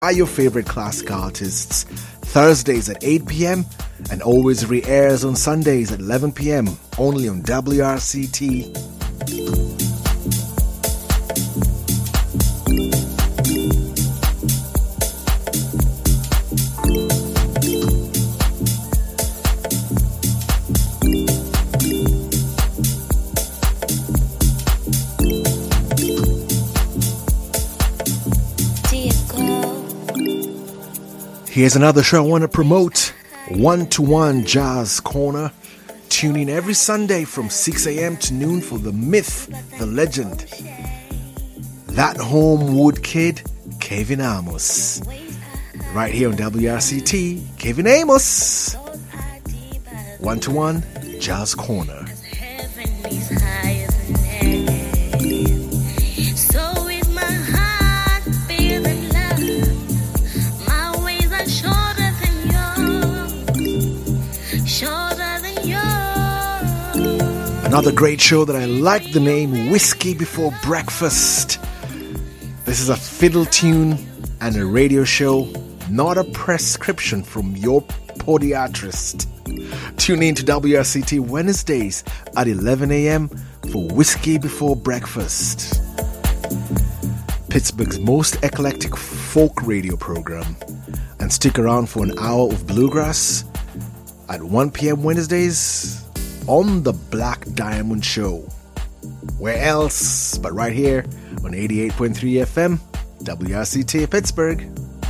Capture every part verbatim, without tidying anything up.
by your favorite classic artists, Thursdays at eight p.m. and always re-airs on Sundays at eleven p.m. only on W R C T. Here's another show I want to promote, One-to-One Jazz Corner. Tune in every Sunday from six a.m. to noon for the myth, the legend, that Homewood kid, Kevin Amos. Right here on W R C T, Kevin Amos. One-to-One Jazz Corner. Another great show that I like the name, Whiskey Before Breakfast. This is a fiddle tune and a radio show, not a prescription from your podiatrist. Tune in to W R C T Wednesdays at eleven a.m. for Whiskey Before Breakfast. Pittsburgh's most eclectic folk radio program. And stick around for an hour of bluegrass at one p.m. Wednesdays on the Black Diamond Show. Where else but right here on eighty-eight point three F M, W R C T Pittsburgh.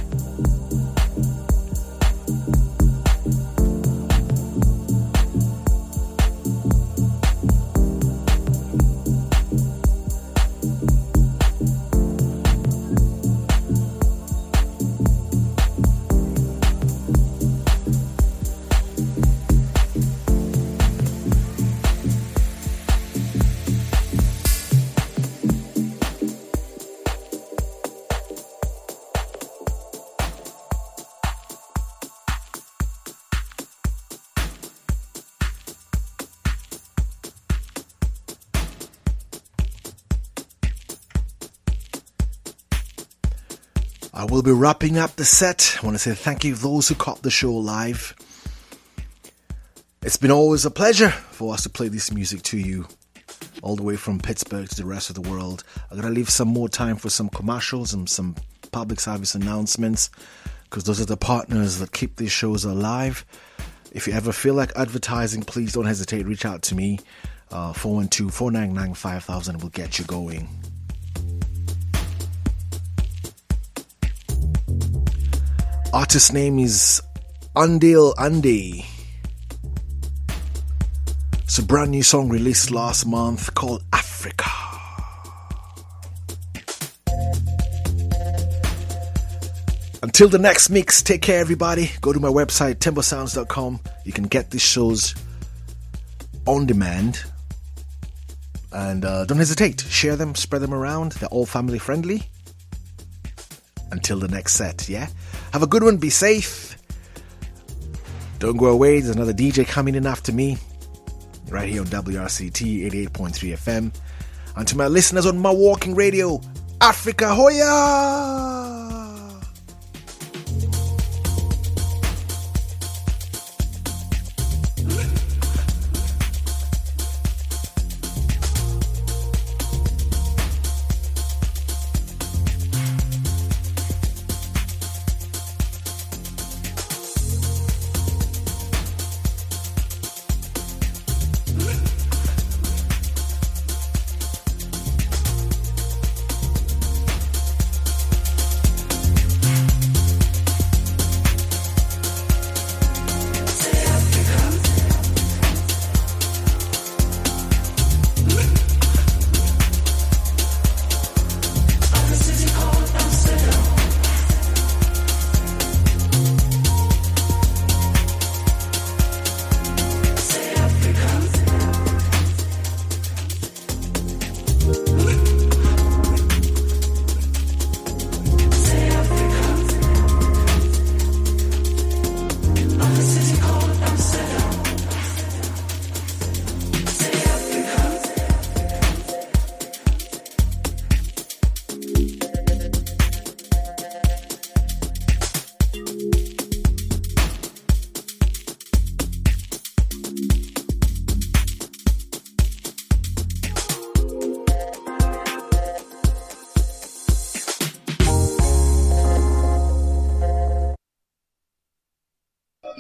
I will be wrapping up the set. I want to say thank you to those who caught the show live. It's been always a pleasure for us to play this music to you, all the way from Pittsburgh to the rest of the world. I'm going to leave some more time for some commercials and some public service announcements, because those are the partners that keep these shows alive. If you ever feel like advertising, please don't hesitate. Reach out to me. Uh, four one two, four nine nine, five thousand will get you going. Artist name is Undale Andy. It's a brand new song released last month called Africa. Until the next mix, take care everybody. Go to my website timber sounds dot com. You can get these shows on demand. And uh, don't hesitate. Share them, spread them around. They're all family friendly. Until the next set, yeah? Have a good one. Be safe. Don't go away. There's another D J coming in after me. Right here on W R C T eighty-eight point three F M. And to my listeners on my walking radio, Africa Hoya!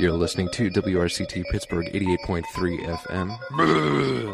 You're listening to W R C T Pittsburgh eighty-eight point three F M.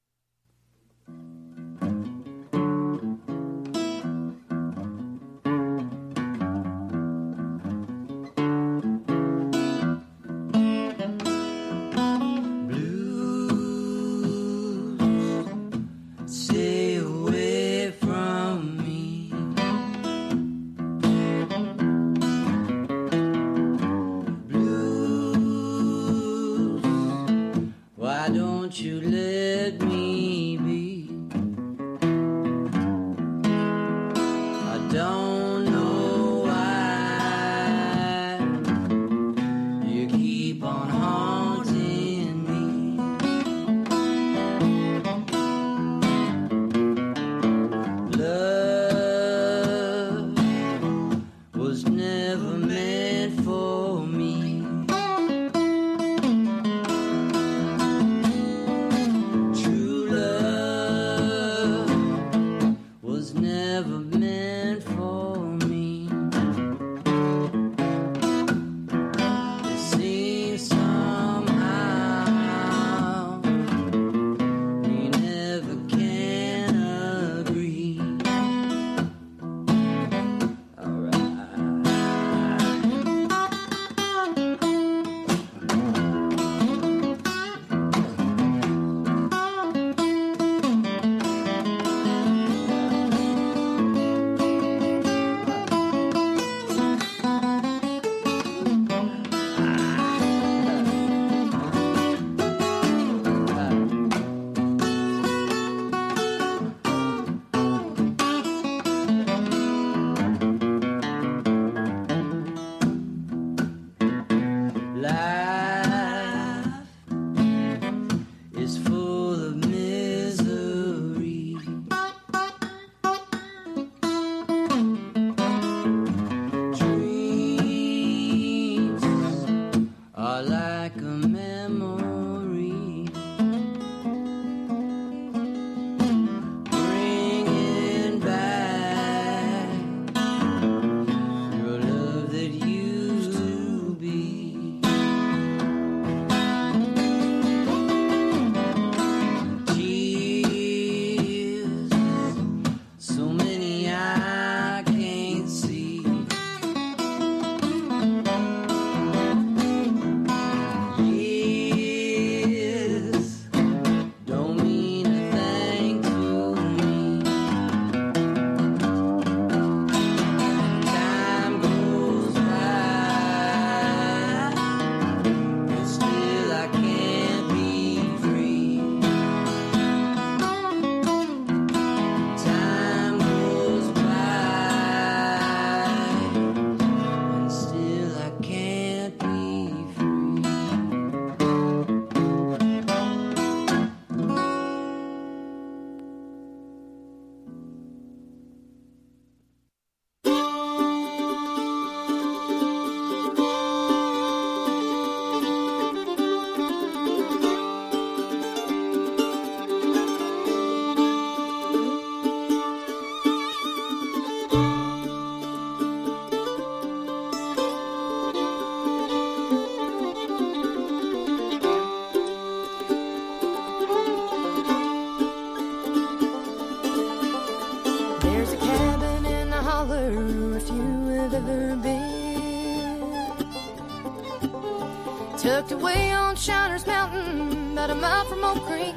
Tucked away on Shiners Mountain, about a mile from Oak Creek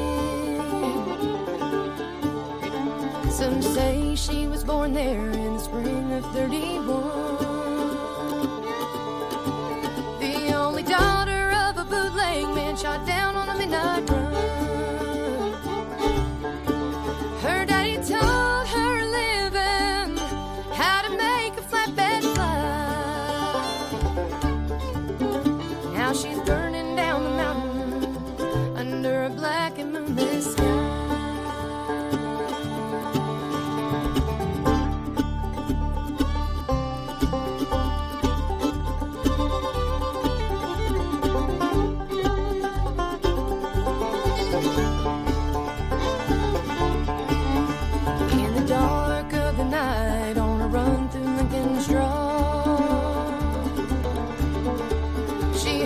Bend. Some say she was born there in the spring of thirty-one. The only daughter of a bootleg man shot down on a midnight run. Her daddy taught her living how to make a flatbed fly. Now she's burning down the mountain under a black and moonless sky. She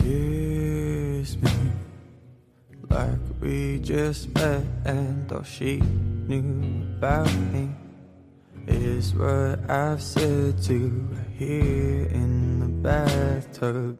kiss me like we just met, and all she knew about me is what I've said to her here in the bathtub.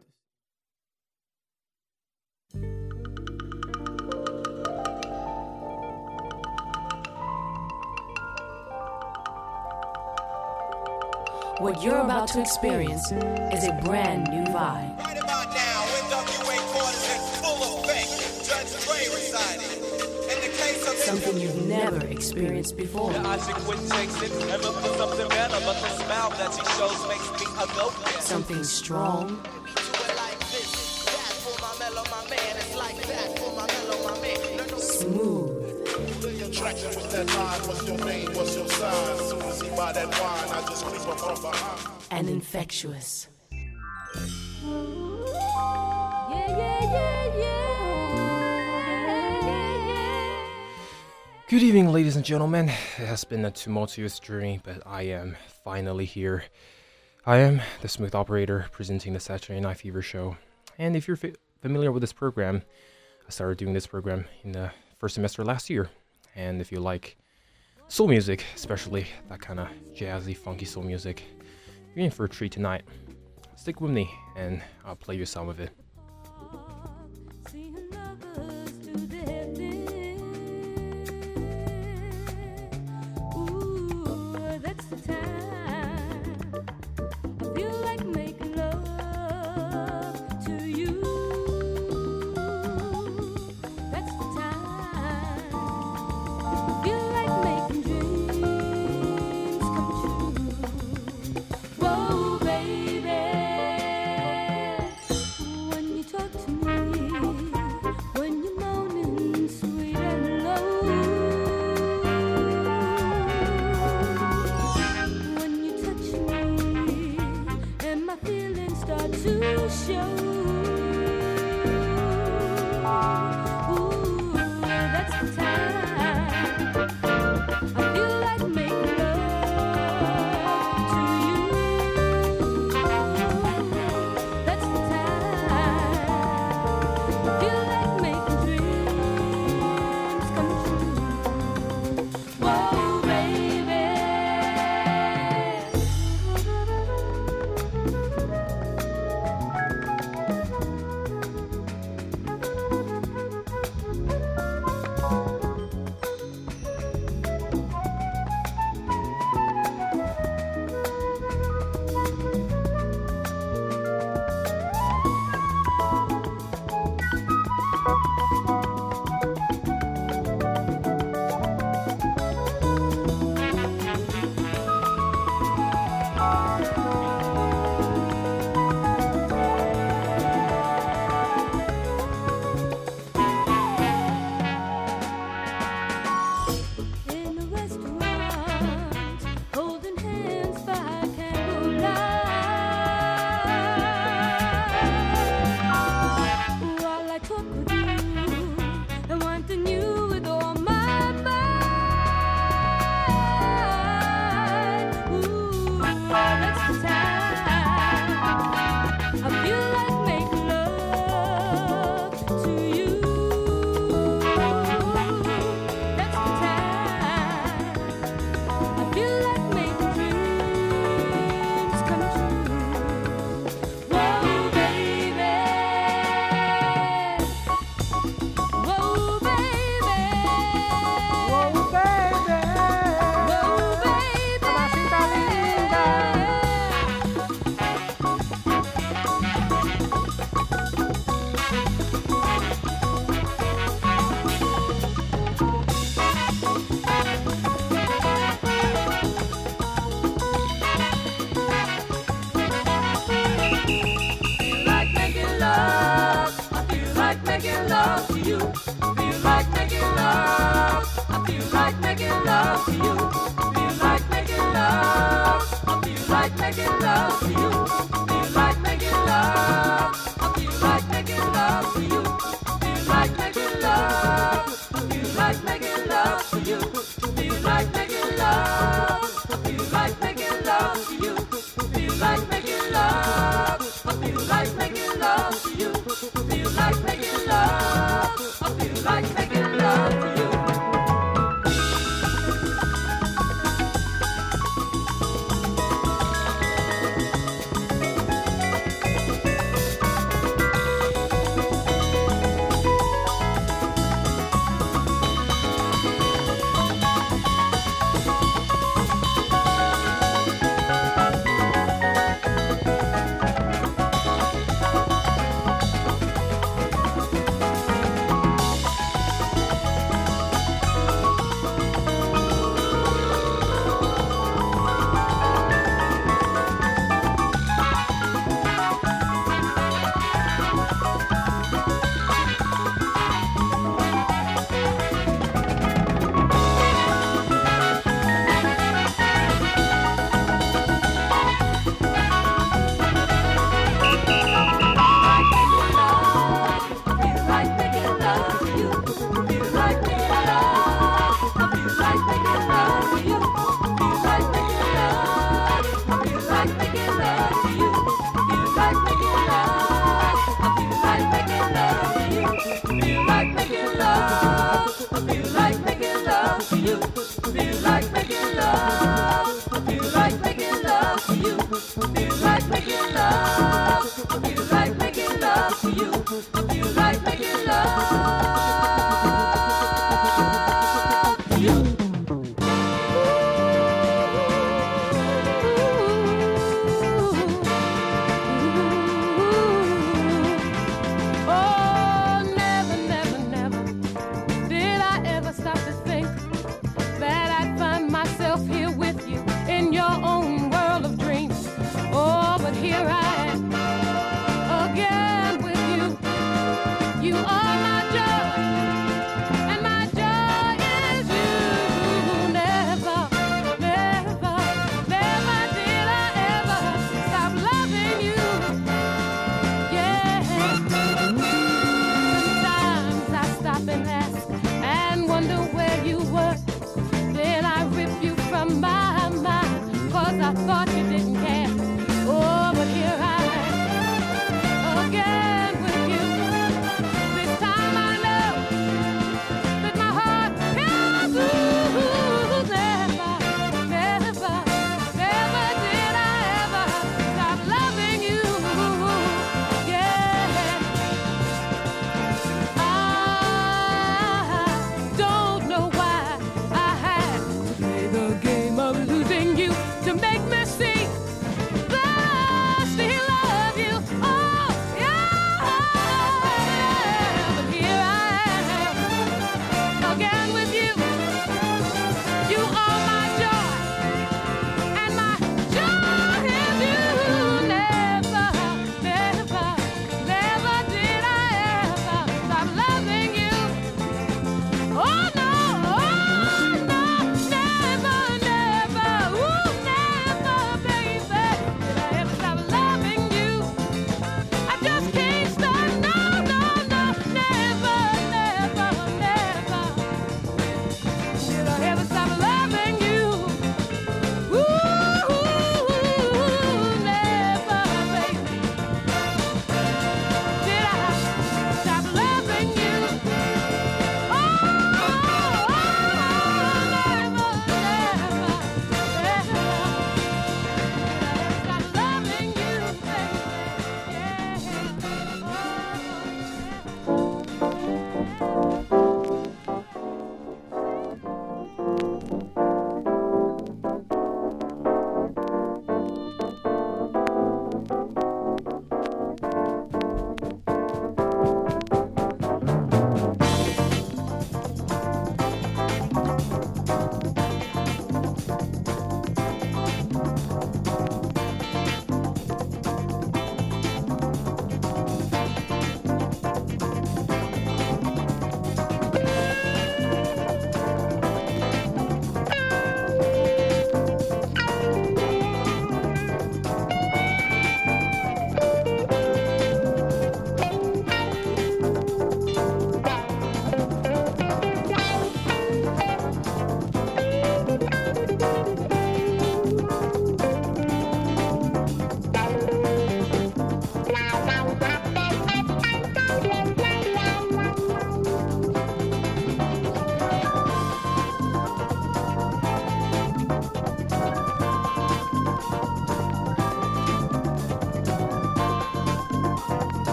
What you're about to experience is a brand new vibe. Right about now, N W A quarters in full effect. Judge Dre residing. In the case of Something you've never experienced before. the Isaac quit chasing, ever for something better, but the smile that he shows makes me a go-getter. Something strong. We do it like this. That for my mellow, my man. It's like that for my mellow, my man. Smooth. Attraction with that line, what's your name, what's your sign? Soon as he buy that wine, I just creep up from behind. And infectious. Yeah, yeah, yeah, yeah. Good evening, ladies and gentlemen. It has been a tumultuous journey, but I am finally here. I am the Smooth Operator presenting the Saturday Night Fever show. And if you're fa- familiar with this program, I started doing this program in the first semester last year. And if you like soul music, especially that kind of jazzy, funky soul music, you're in for a treat tonight. Stick with me and I'll play you some of it. Seeing lovers do their thing. Ooh, that's the time. I feel like making love to you. That's the time. I feel like making dreams come true. Whoa, baby. When you talk to me, when you're moaning sweet and low, when you touch me and my feelings start to show. Ooh, that's the time. I feel like making love to you. That's the time. I feel like making dreams come true. Whoa, baby. In a restaurant, holding hands by candlelight, while I talk with you and wanting you with all my might. Ooh, that's the time. I feel like making love to you. That's the time. I feel like making dreams come true. Whoa, baby. Whoa, baby. Whoa, baby. Whoa, baby. Mamacita linda. Feel like making love. I feel like making love to you. Feel like making love. I feel like making love to you. Feel like making love. I feel like making love to you. Feel like making love. I feel like making love to you. Feel like making love. I feel like making love to you. Feel like making love. I feel like making love to you. Feel like making love. I feel like making love to you. Feel like making love. Feel like making love to you. Feel like making love. Feel like making love to you. Feel like making love. Feel like making love to you. Feel like making love to you. This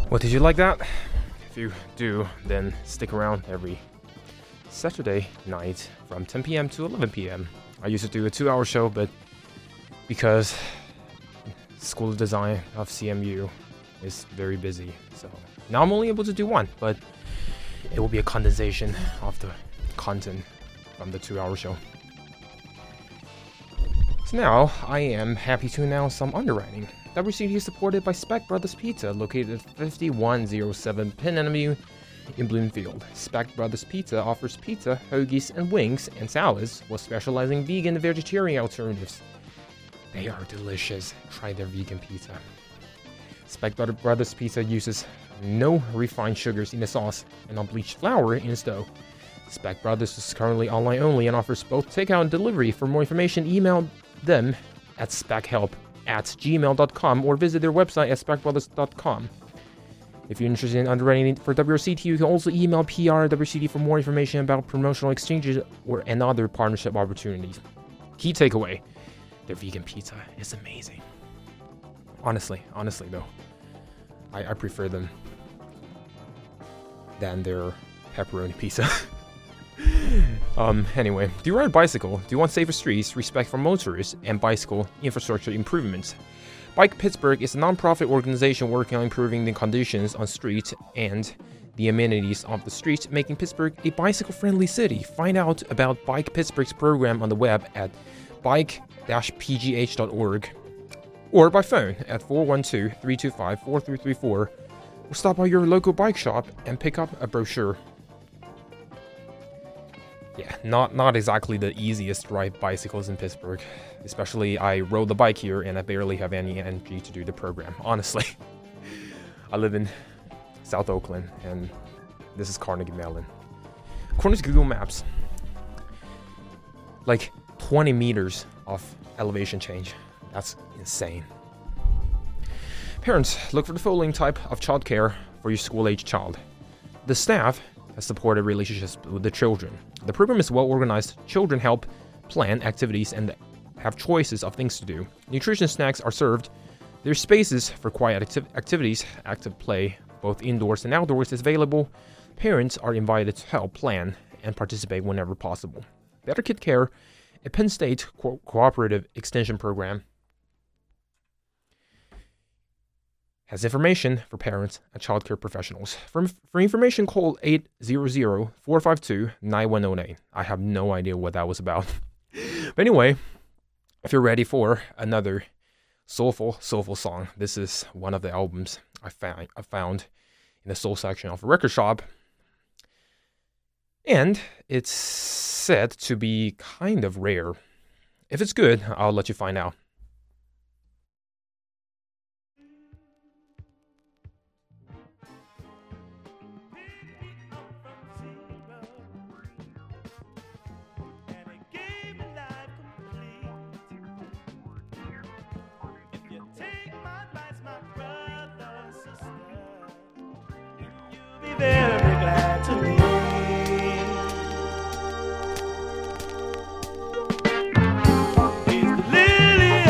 Well, did you like that? If you do, then stick around every Saturday night from ten p.m. to eleven p.m. I used to do a two-hour show, but because School of Design of C M U is very busy, so now I'm only able to do one, but it will be a condensation of the content from the two-hour show. So now, I am happy to announce some underwriting. W C T is supported by Speck Brothers Pizza, located at fifty-one oh seven Penn Avenue in Bloomfield. Speck Brothers Pizza offers pizza, hoagies, and wings and salads while specializing vegan and vegetarian alternatives. They are delicious. Try their vegan pizza. Speck Brothers Pizza uses no refined sugars in the sauce and unbleached flour in its dough. Speck Brothers is currently online only and offers both takeout and delivery. For more information, email them at speckhelp at gmail dot com or visit their website at speck brothers dot com. If you're interested in underwriting for W R C T, you can also email P R at W R C T for more information about promotional exchanges or and other partnership opportunities. Key takeaway, their vegan pizza is amazing. Honestly, honestly though, I, I prefer them than their pepperoni pizza. um, anyway, do you ride a bicycle? Do you want safer streets, respect for motorists, and bicycle infrastructure improvements? Bike Pittsburgh is a non-profit organization working on improving the conditions on streets and the amenities of the streets, making Pittsburgh a bicycle-friendly city. Find out about Bike Pittsburgh's program on the web at bike dash p g h dot org or by phone at four one two, three two five, four three three four or stop by your local bike shop and pick up a brochure. Yeah, not not exactly the easiest to ride bicycles in Pittsburgh. Especially I rode the bike here and I barely have any energy to do the program, honestly. I live in South Oakland and this is Carnegie Mellon. According to Google Maps, like twenty meters of elevation change. That's insane. Parents, look for the following type of childcare for your school-age child. The staff has supported relationships with the children. The program is well organized. Children help plan activities and have choices of things to do. Nutrition snacks are served. There's spaces for quiet acti- activities, active play, both indoors and outdoors is available. Parents are invited to help plan and participate whenever possible. Better Kid Care, a Penn State co- cooperative extension program, has information for parents and childcare professionals. For, for information, call eight hundred, four five two, nine one zero eight. I have no idea what that was about. But anyway, if you're ready for another soulful, soulful song, this is one of the albums I found, I found in the soul section of a record shop. And it's said to be kind of rare. If it's good, I'll let you find out. Very glad to leave. He's the lily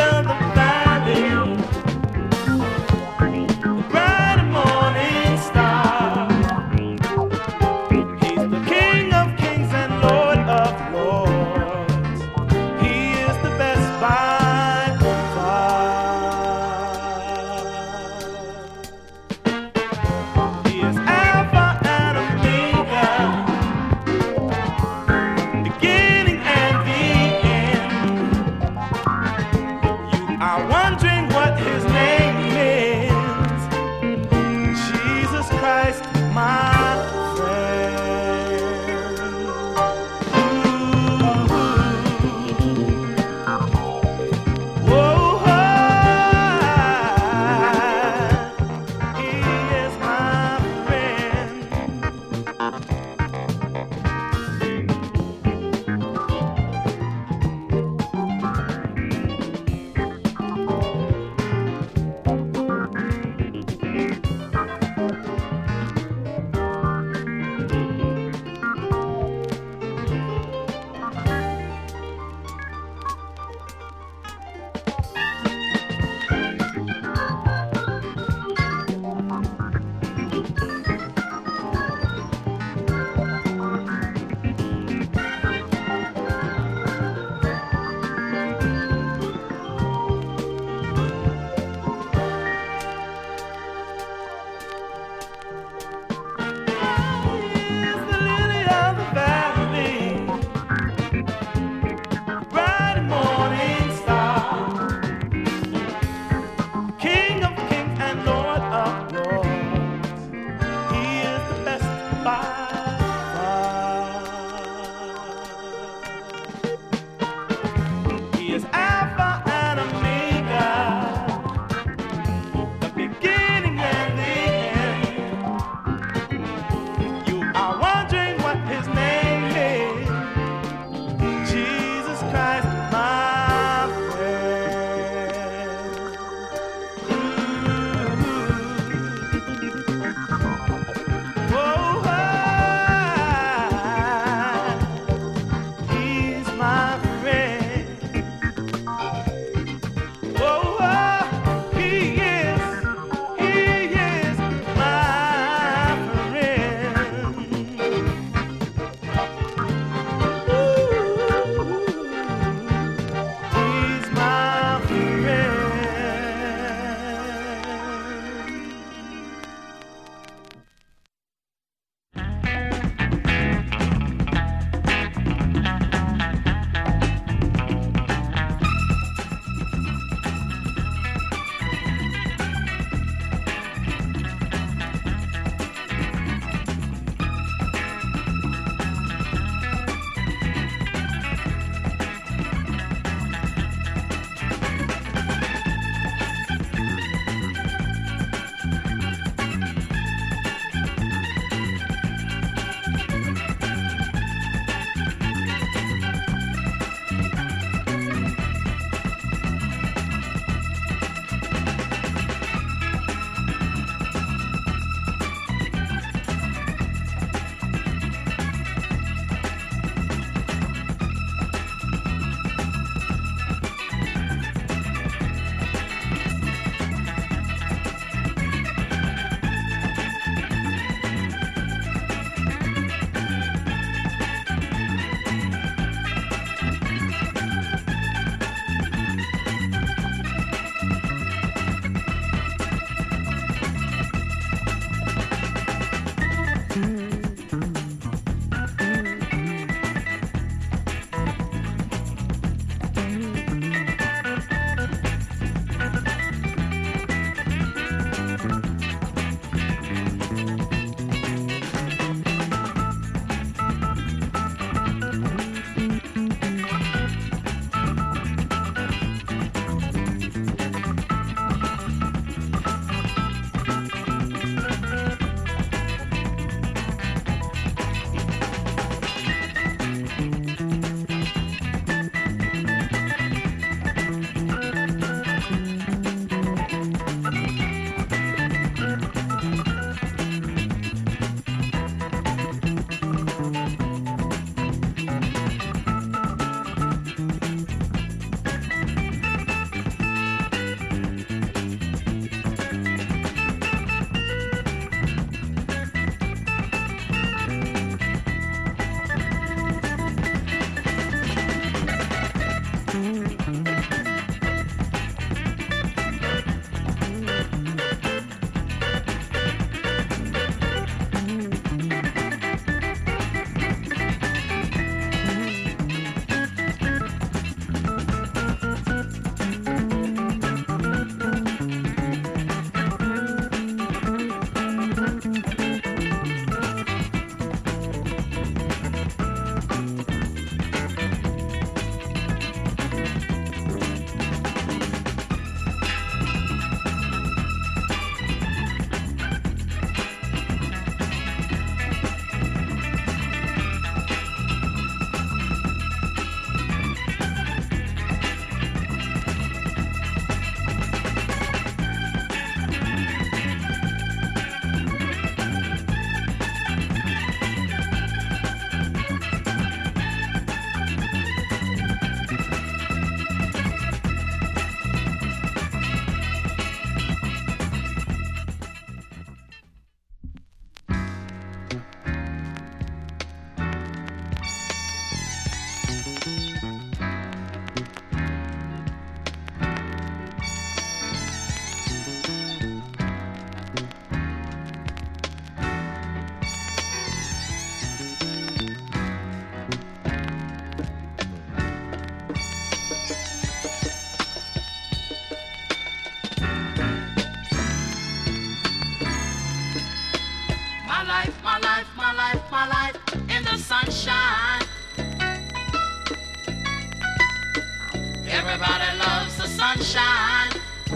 sunshine.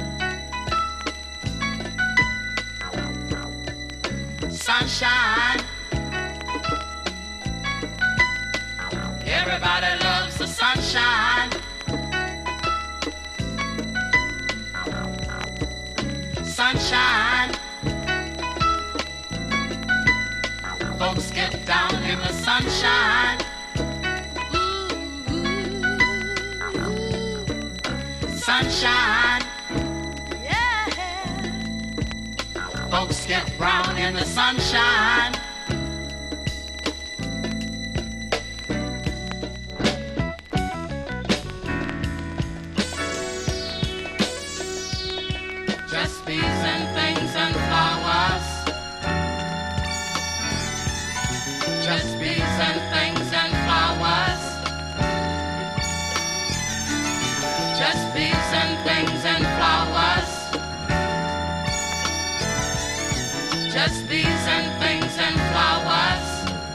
Sunshine. Everybody loves the sunshine. Sunshine. Folks get down in the sunshine. Sunshine. Yeah. Folks get brown in the sunshine. Just bees and things and flowers. Just bees and things and flowers. Just bees and things and flowers. Just bees and things and flowers.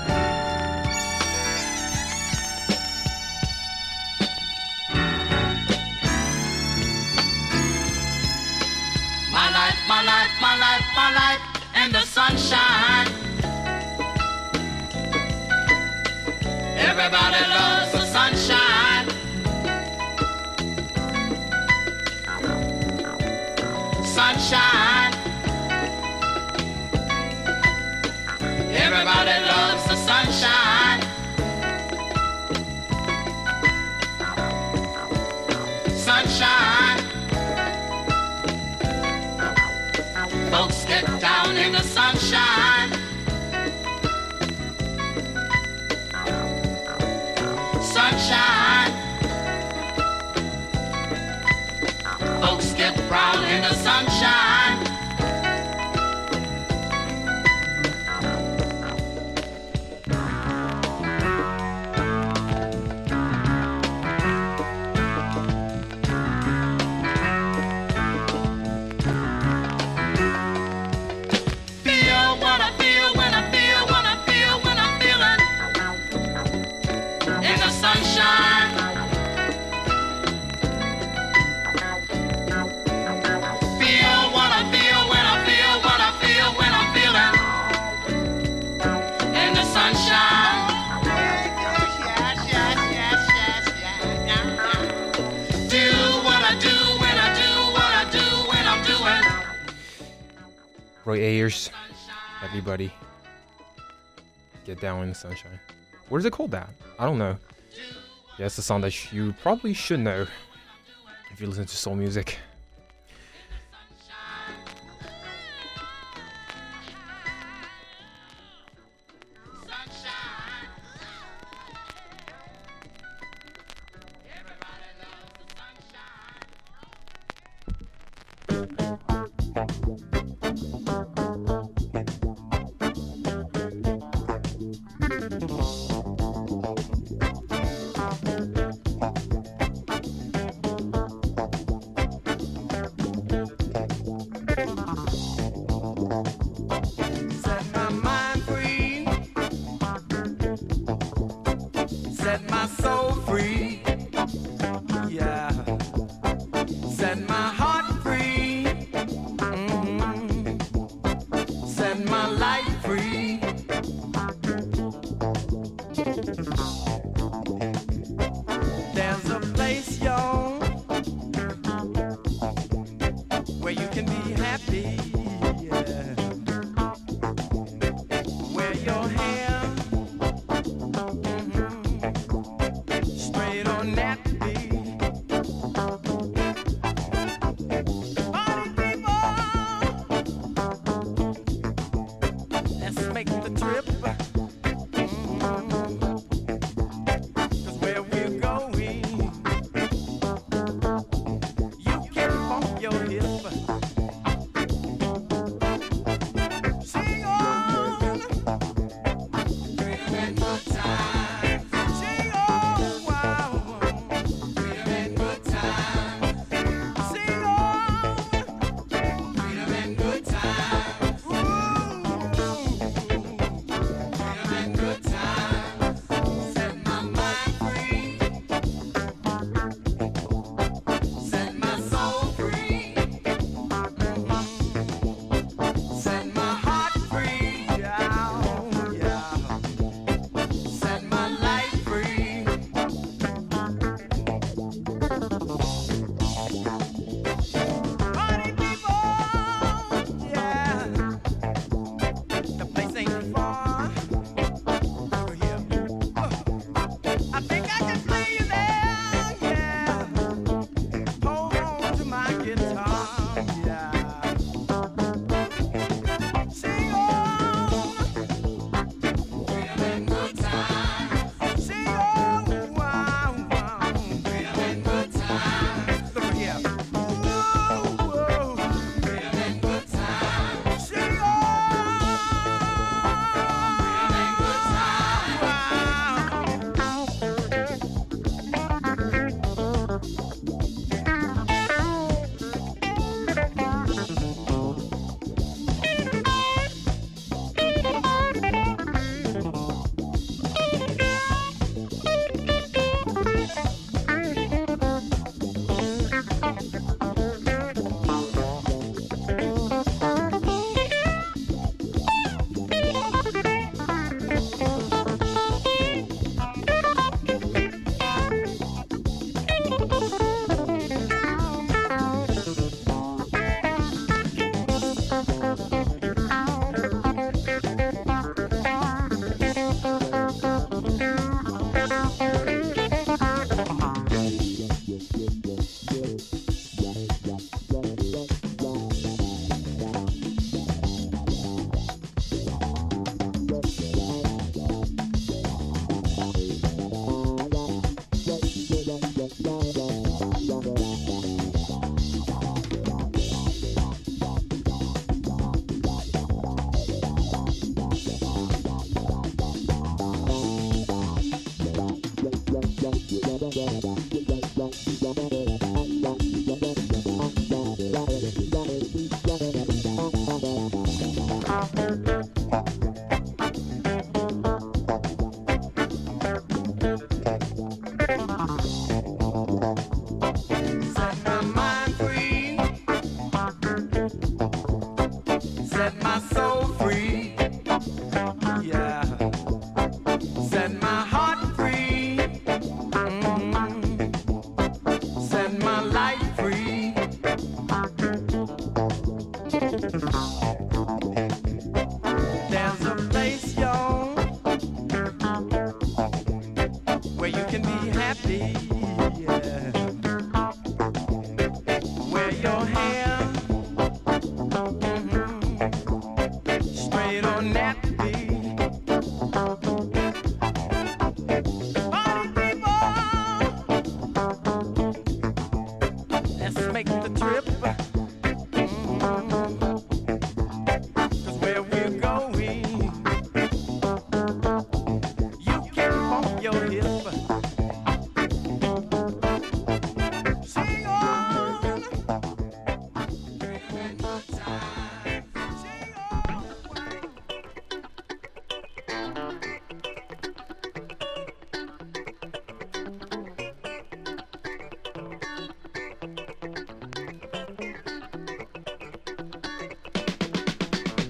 My life, my life, my life, my life in the sunshine. Everybody loves the sunshine. Sunshine. Everybody loves the sunshine. Sunshine. Folks get down in the sunshine. Sunshine. Folks get brown in the sunshine. Feel what I feel when I feel what I feel when I'm feeling in the sunshine. Feel what I feel when I feel what I feel when I'm feeling in the sunshine. Yes, yes, yes, yes, yes, yeah, yeah. Do what I do when I do what I do when I'm doing. Roy Ayers, everybody, get down in the sunshine. What is it called that? I don't know. Yeah, it's a song that you probably should know if you listen to soul music. Set my mind free. Set my soul free. Yeah. Set my heart free. Mhm. Set my life free. There's a place, y'all, where you can be happy. Yeah. Wear your hair mhm, straight or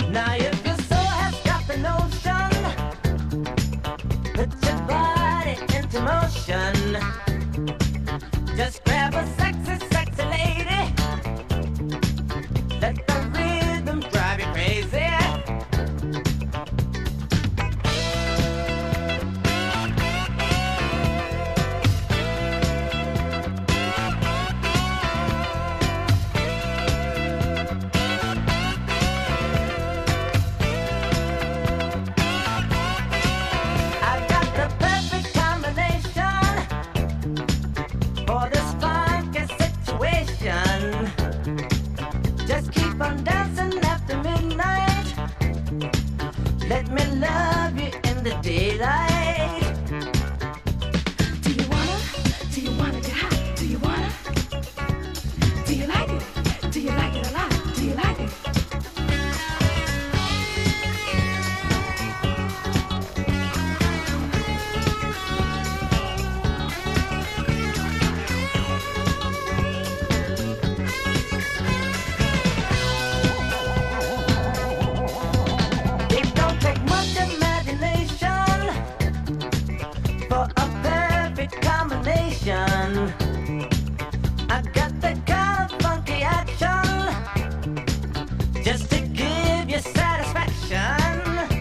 Now if your soul has got the notion, put your body into motion. Just grab a sexy, sexy lady. Let the rhythm drive you crazy. I've got the perfect combination for this funky situation. Just keep on dancing after midnight. Let me love you in the daylight. Do you wanna? Do you wanna get hot? Do you wanna? Do you like it? Do you like it a lot? Do you like it? It don't take much imagination for a perfect combination. I got the kind of funky action just to give you satisfaction.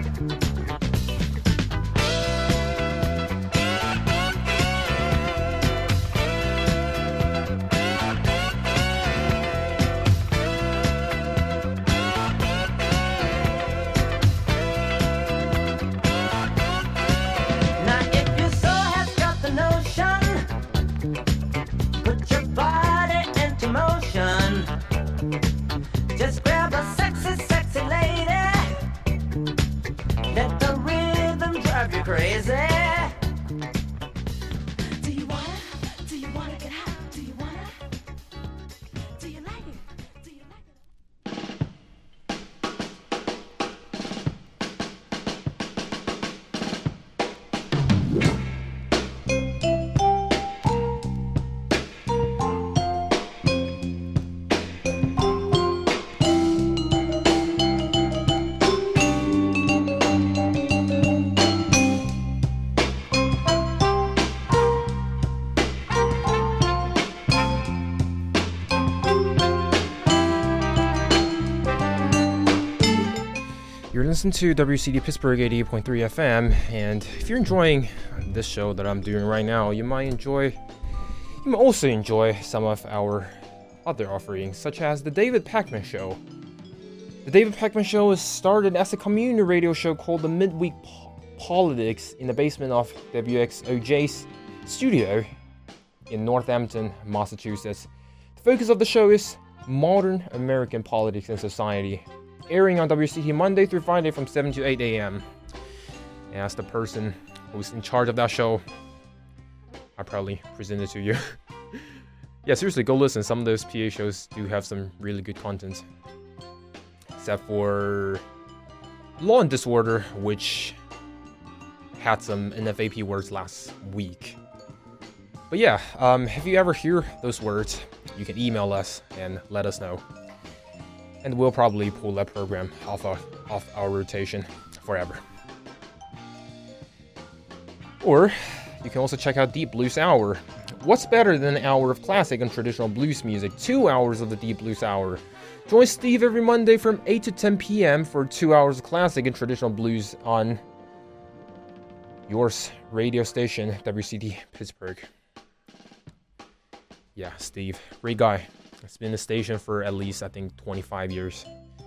Now if your soul has got the notion, put your body into motion. Just grab a sexy, sexy lady. Let the rhythm drive you crazy. Do you wanna? Do you wanna get hot? Do you wanna? Do you like it? Do you like it? You're listening to W C D Pittsburgh eighty-eight point three F M, and if you're enjoying this show that I'm doing right now, you might enjoy, you might also enjoy some of our other offerings, such as the David Pakman Show. The David Pakman Show is started as a community radio show called the Midweek Po- Politics in the basement of W X O J's studio in Northampton, Massachusetts. The focus of the show is modern American politics and society, airing on W C T Monday through Friday from seven to eight a.m. And as the person who's in charge of that show, I proudly present it to you. Yeah, seriously, go listen. Some of those P A shows do have some really good content. Except for Law and Disorder, which had some N F A P words last week. But yeah, um, if you ever hear those words, you can email us and let us know. And we'll probably pull that program off our, off our rotation forever. Or you can also check out Deep Blues Hour. What's better than an hour of classic and traditional blues music? Two hours of the Deep Blues Hour. Join Steve every Monday from eight to ten p.m. for two hours of classic and traditional blues on yours radio station, W C D Pittsburgh. Yeah, Steve, great guy. It's been a station for at least, I think, twenty-five years.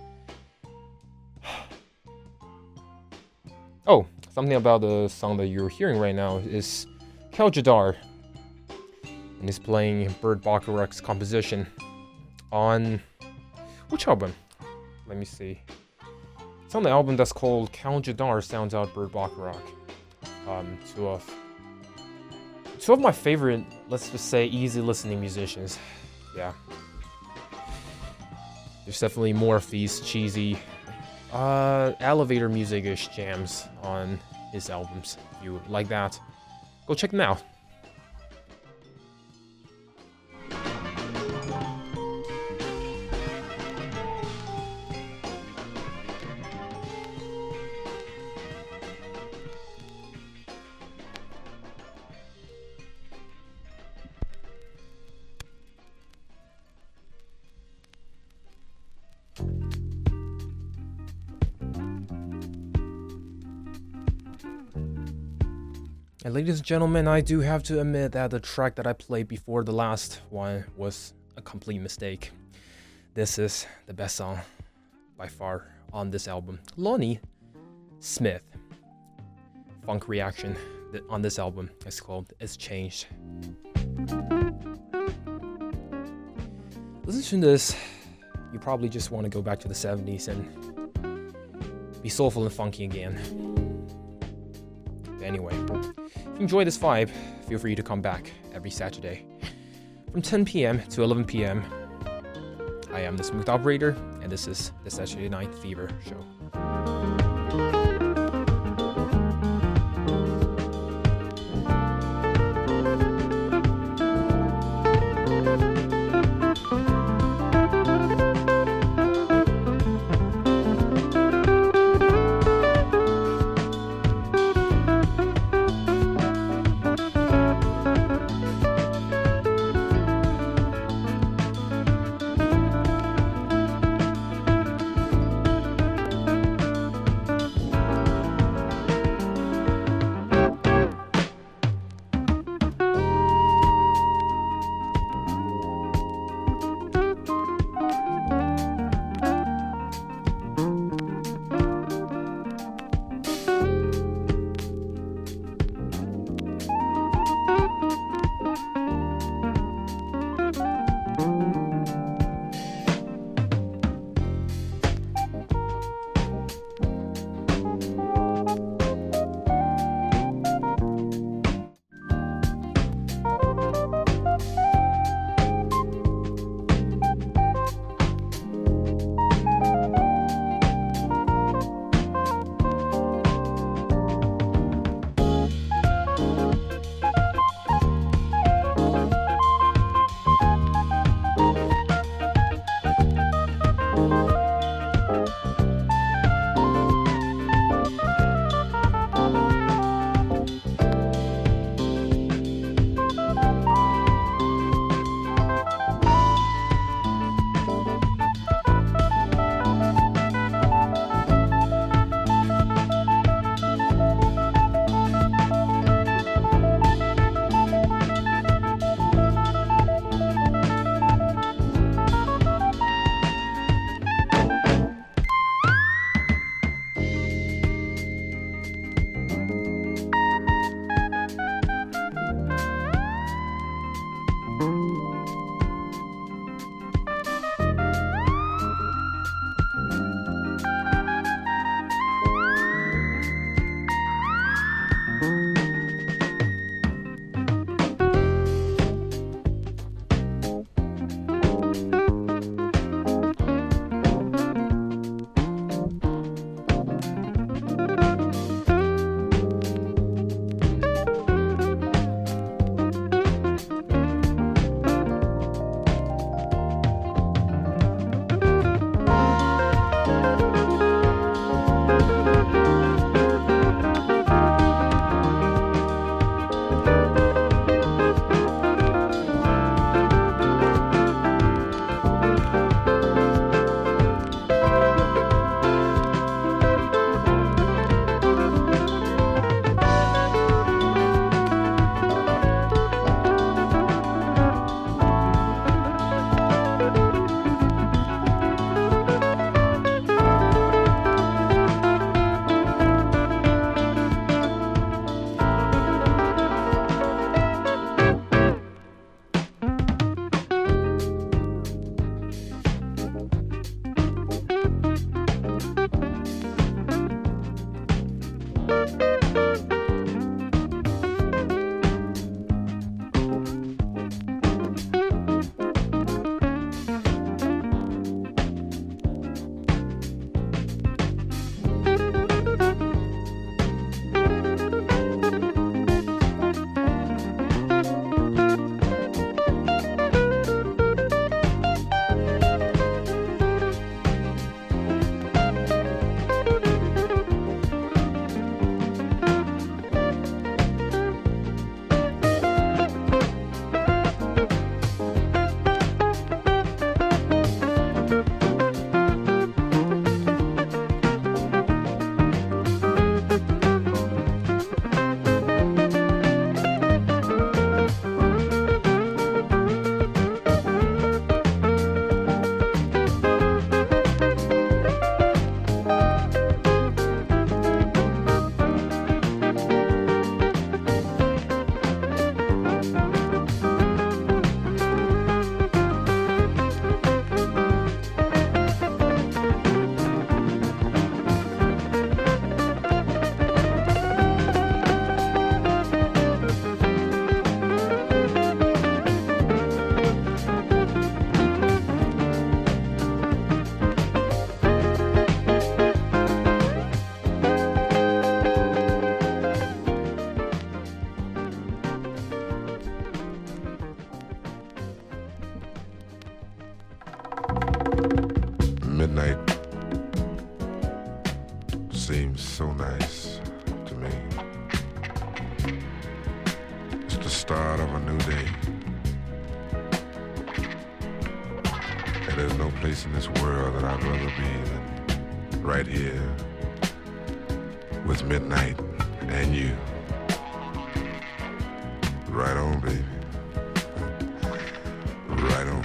Oh, something about the song that you're hearing right now is Kel Jadar. And he's playing Burt Bacharach's composition on... which album? Let me see. It's on the album that's called Kel Jadar Sounds Out Burt Bacharach. Um, two of... Two of my favorite, let's just say, easy listening musicians. Yeah. There's definitely more of these cheesy uh, elevator music-ish jams on his albums. If you like that, go check them out. And ladies and gentlemen, I do have to admit that the track that I played before the last one was a complete mistake. This is the best song by far on this album. Lonnie Smith, Funk Reaction on this album is called It's Changed. Listen to this, you probably just want to go back to the seventies and be soulful and funky again. But anyway, if you enjoy this vibe, feel free to come back every Saturday from ten p.m. to eleven p.m. I am the Smooth Operator, and this is the Saturday Night Fever Show. so nice to me. It's the start of a new day. And there's no place in this world that I'd rather be than right here with midnight and you. Right on, baby. Right on.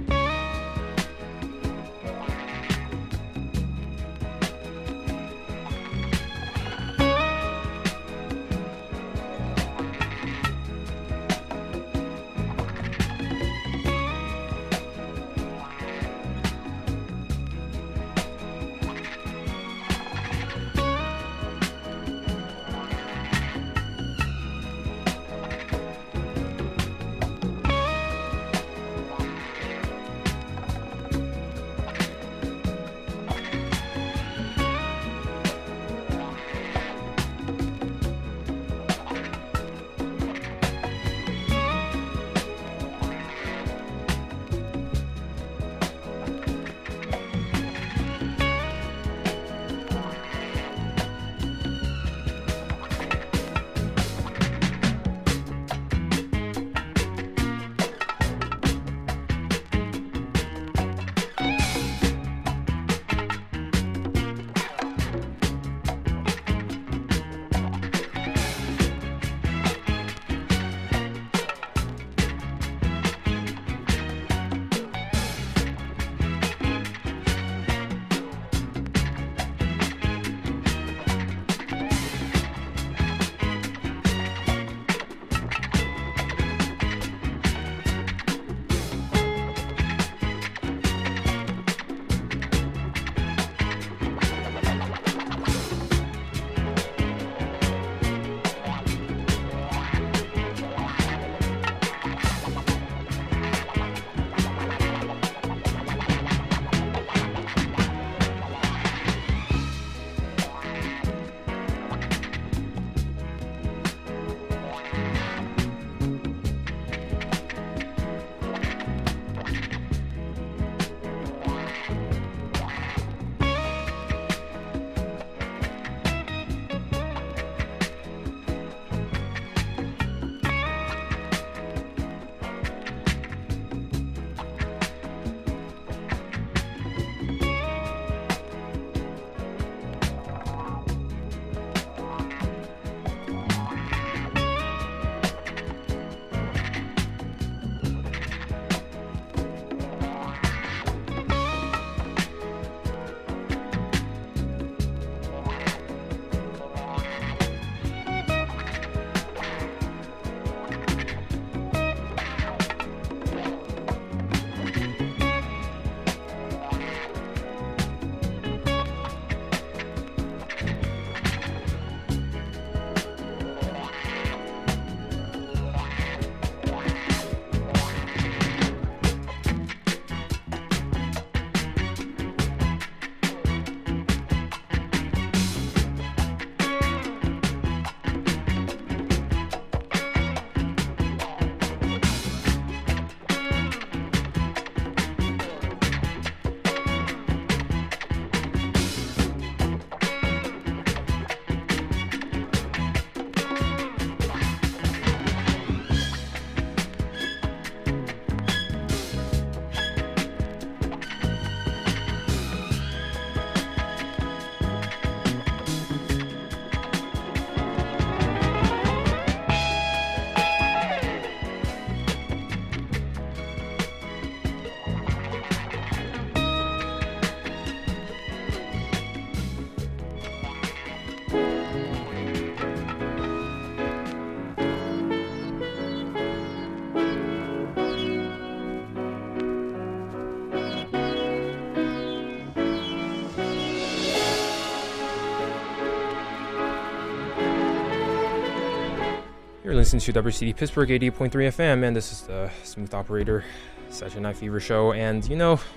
You're listening to W C T Pittsburgh eighty-eight point three F M, and this is the Smooth Operator Saturday Night Fever show. And you know,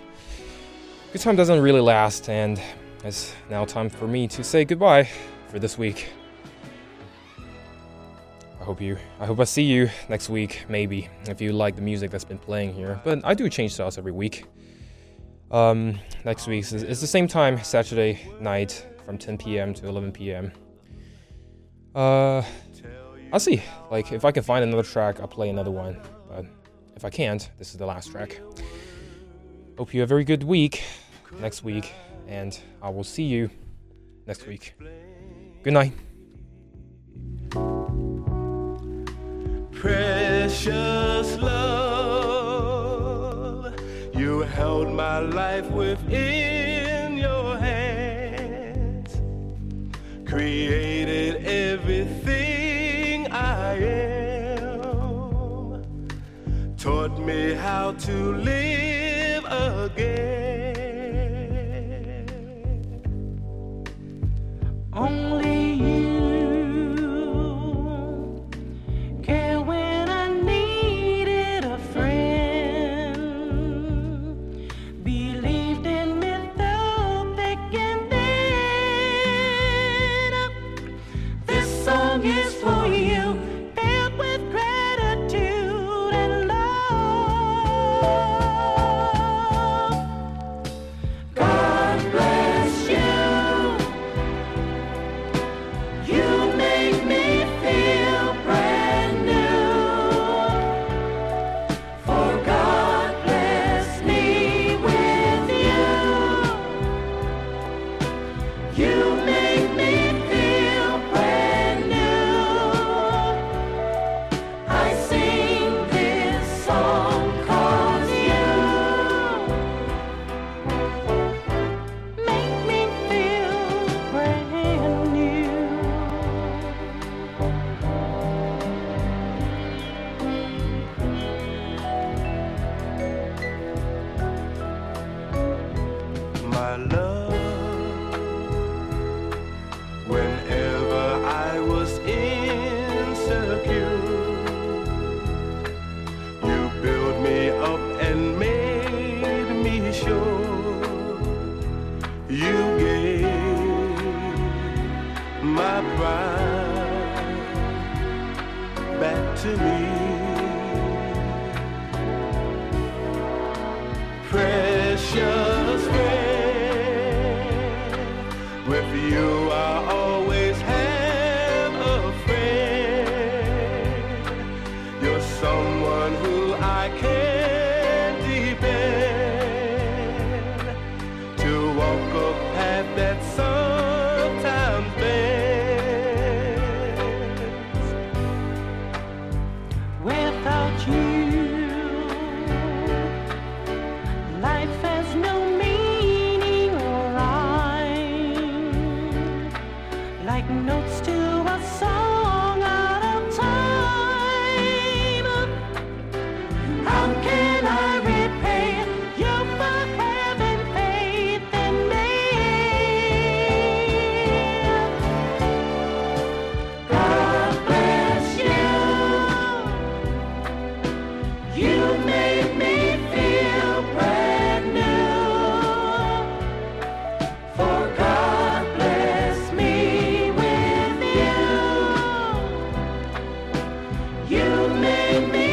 good time doesn't really last, and it's now time for me to say goodbye for this week. I hope you, I hope I see you next week, maybe, if you like the music that's been playing here. But I do change styles every week. Um, next week is, is the same time, Saturday night, from ten p.m. to eleven p.m. Uh, I'll see. Like, if I can find another track, I'll play another one. But if I can't, this is the last track. Hope you have a very good week next week, and I will see you next week. Good night. Precious love, you held my life within your hands, created everything I am, taught me how to live again. Only you care when I needed a friend, believed in me through thick and thin. This song is for you, filled with gratitude and love. God bless you. You make me feel brand new. For God bless me with you. You make me feel brand new. I sing this song 'cause you make me feel brand new. My love, whenever I was insecure, you built me up and made me sure. You gave my pride back to me. Precious friend, with you I always have a friend. You're someone who I can depend to walk a path that sometimes bends. Without you, life has no meaning or rhyme, like notes to a song out of time. How can I repay you for having faith in me? God bless you. You made me feel brand new. For God bless me with you. You made me